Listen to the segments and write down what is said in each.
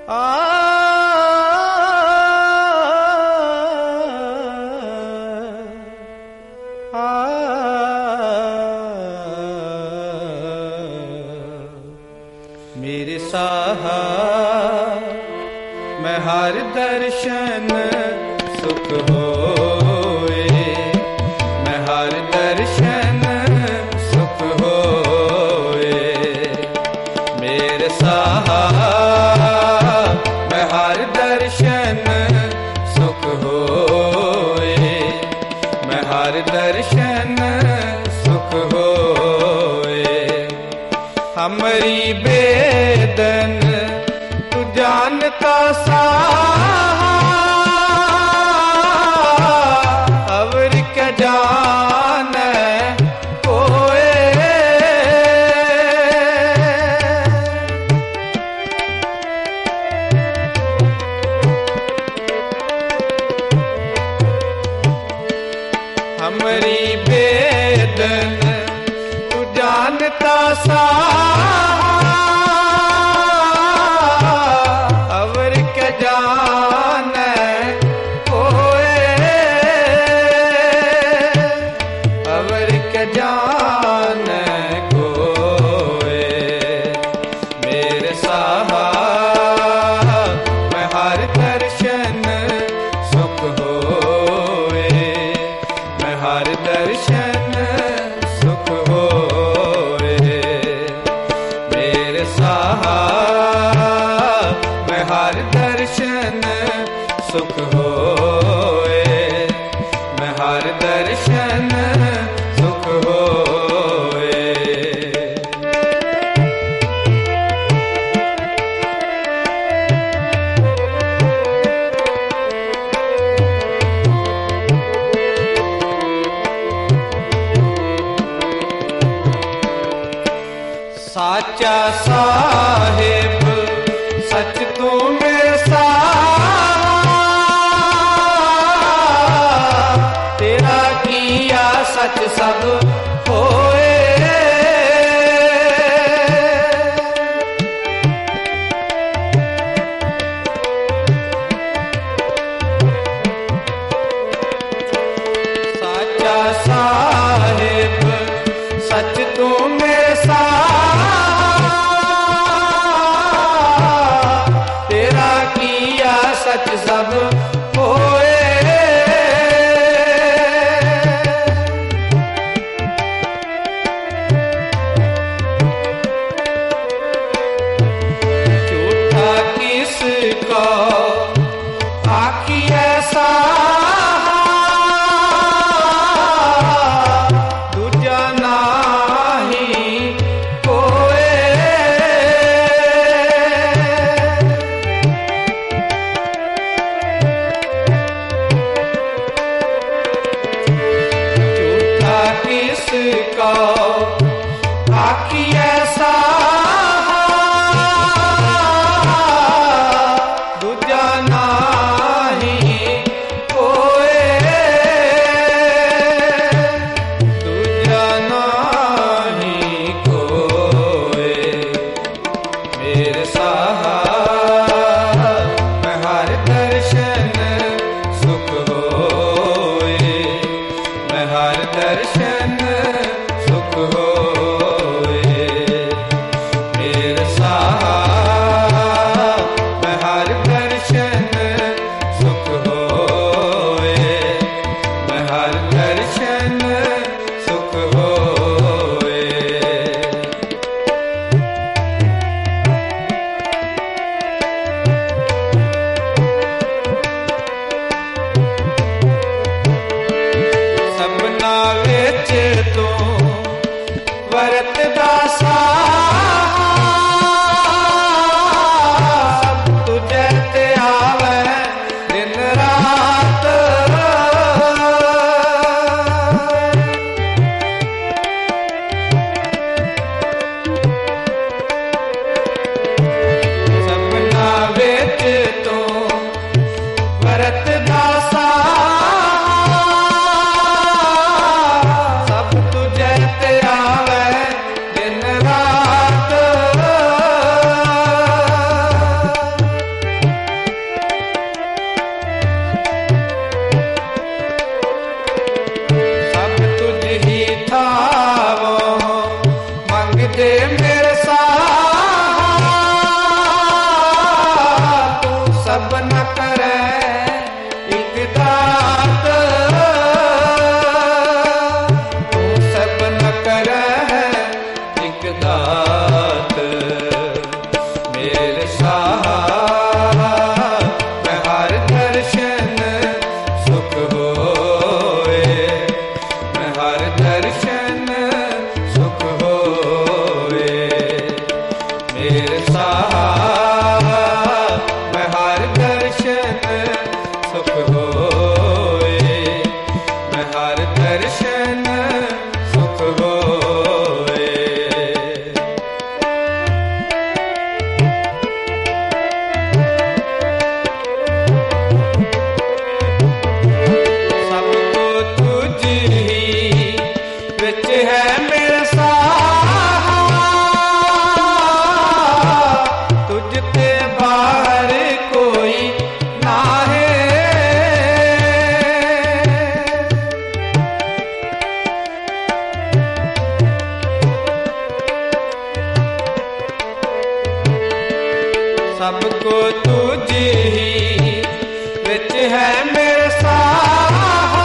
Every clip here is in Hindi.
आ मेरे साहा मैं हर दर्शन सुख होए, मैं हर दर्शन सुख होए। मेरे साहा मैं हर दर्शन सुख होए, मैं हर दर्शन सुख होए। हमारी बेदन तू जानता साहा, अवर क्या जाने कोए। हमारी बेदन तू जानता साहा, अवर क्या जाने कोए, अवर क्या जाने कोए। मेरे साहा मैं हर दर्शन सुख होए, मैं हर दर्शन सुख होए। मेरे साहा मैं हर दर्शन सुख होए, मैं हर दर्शन सुख होए। साचा साहिब सच तू मेरे साहा, तेरा किया सच सब होए। साचा साहिब सच तू मेरे साहा, तेरा किया सच सब होए। झूठा किसको आखी ऐसा, दूजा नाही कोए। सबको तुझ ही विच है मेरे साहा,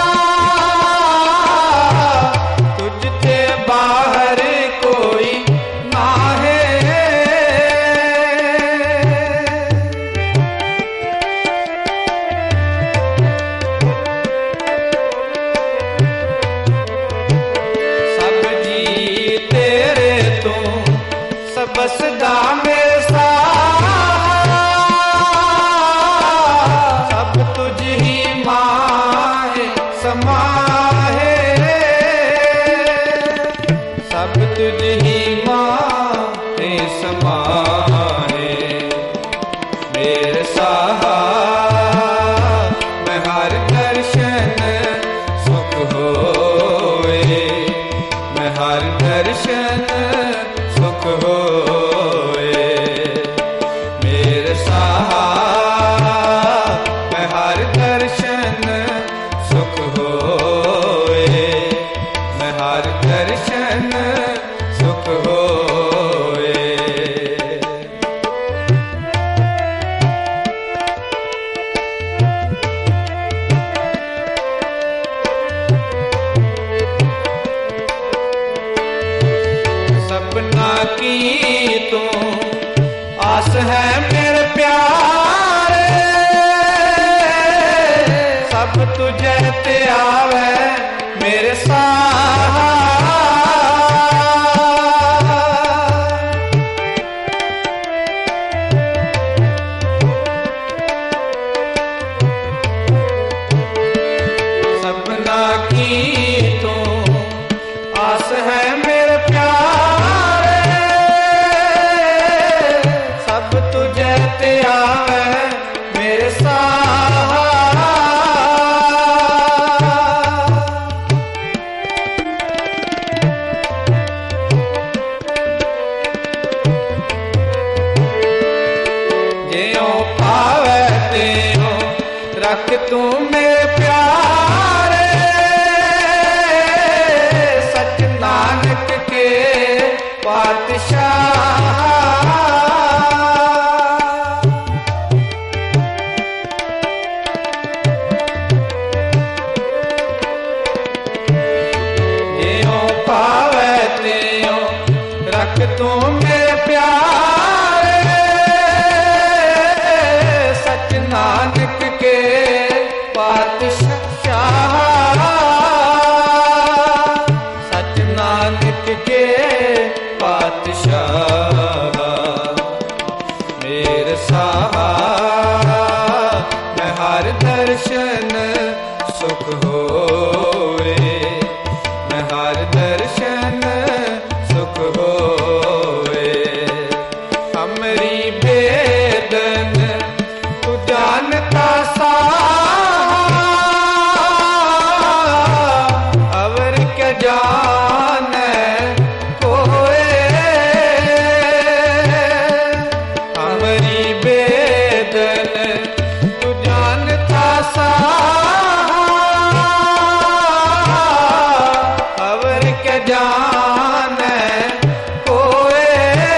तुझते बाहर कोई ना है। सब जी तेरे तू सब बसदा मेरे साहा, सब तुझ ही माहे समाहे, सब तुझ ही माहे समाहे। मेरे साहा मैं हर दर्शन सुख होए, मैं हर दर्शन सुख होए। मेरे साहा मैं हर दर्शन सुख होए, मैं हर दर्शन सुख होए। सपना की तू आस है मेरे प्यारे, सब तुझे ते आवे मेरे साहा। सपना की तू आस है मेरे प्यारे, सब तुझे ते आवे मेरे साहा। ज्यों पावे त्यों रख तू मेरे प्यारे, सच नानक के पातशाह। ज्यों पावे त्यों रख तू मेरे प्यारे, सच नानक के पातशाह, सच नानक के पातशाह। मेरे साहा मैं हर दर्शन सुख होए, मैं हर दर्शन सुख होए। हमरी बेदन तू जानता साहा, अवर के जाने कोए। हमरी बेदन तू जानता साहा, अवर के जाने कोए,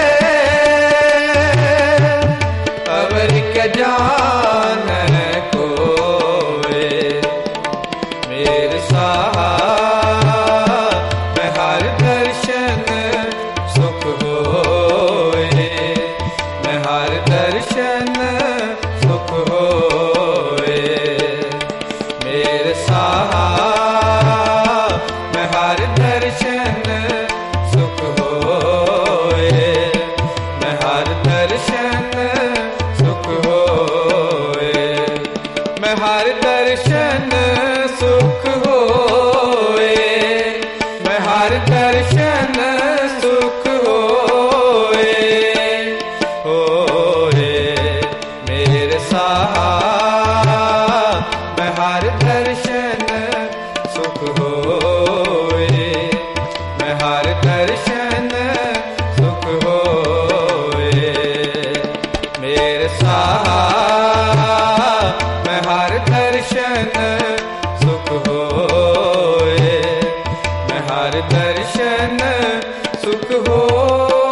अवर के जाने कोए। मेरे साहा मैं हर दर्शन सुख होए, मैं हर दर्शन सुख होए। मेरे साहा मैं हर दर्शन सुख होए, मैं हर दर्शन सुख होए। मैं हर दर्शन सुख होए, मैं हर दर्शन सुख होए, होए। मेरे साहा मैं हर दर्शन सुख होए, मैं हर दर्शन सुख होए। मेरे साहा मैं हर दर्शन सुख होए, मैं हर दर्शन सुख होए।